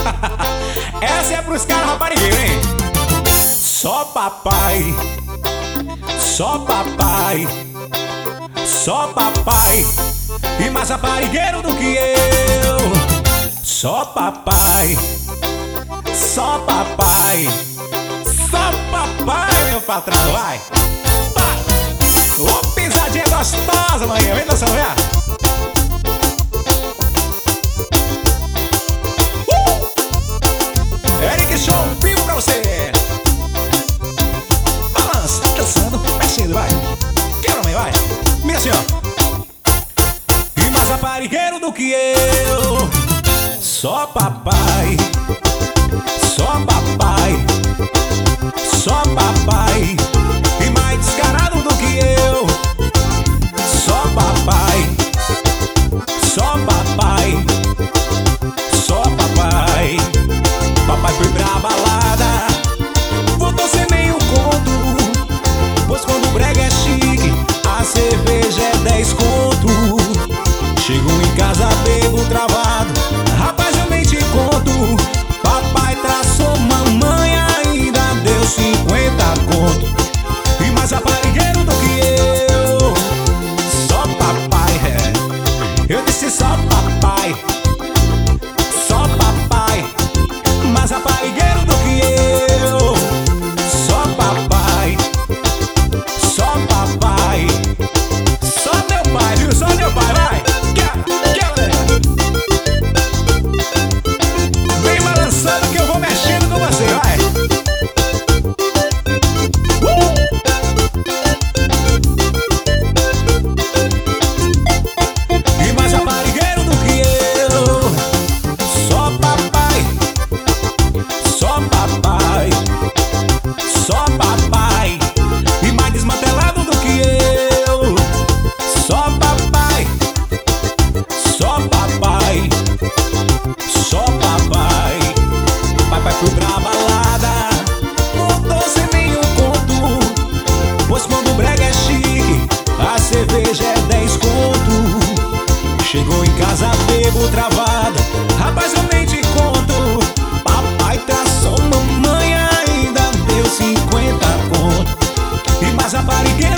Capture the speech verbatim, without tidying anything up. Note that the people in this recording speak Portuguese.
Essa é pros caras raparigueiros, hein? Só papai, só papai, só papai, e mais raparigueiro do que eu. Só papai, só papai, só papai, meu patrão, vai. Ô, pisadinha gostosa, manhã, vem dançando, vem. Uh! Eric Show, vivo pra você. Balança, dançando, mexendo, vai. Quero, mãe, vai. Minha senhora. E mais raparigueiro do que eu. Só papai, só papai, só papai, e mais descarado do que eu. Só papai, só papai, só papai. Papai foi pra balada, voltou sem meio conto, pois quando o brega é chique, a cerveja é dez conto. Chegou em casa bebo travado, rapaz eu nem te conto. Papai traçou mamãe, ainda deu cinquenta conto. E mais raparigueiro do que eu. Só papai, é. Eu disse só papai, só papai, mais raparigueiro do que eu. Só papai, só papai, só teu pai, viu? Só teu pai, vai. Vem balançando que eu vou mexendo com você, vai. E mais raparigueiro do que eu. Só papai, só papai, só papai, e mais desmantelado do que eu. Só papai, só papai, só papai. Papai foi pra balada, voltou sem nenhum conto, pois quando o brega é chique, a cerveja é dez conto. Chegou em casa bebo travado, rapaz eu nem te conto. Papai traçou mamãe, ainda deu cinquenta conto. E mais raparigueiro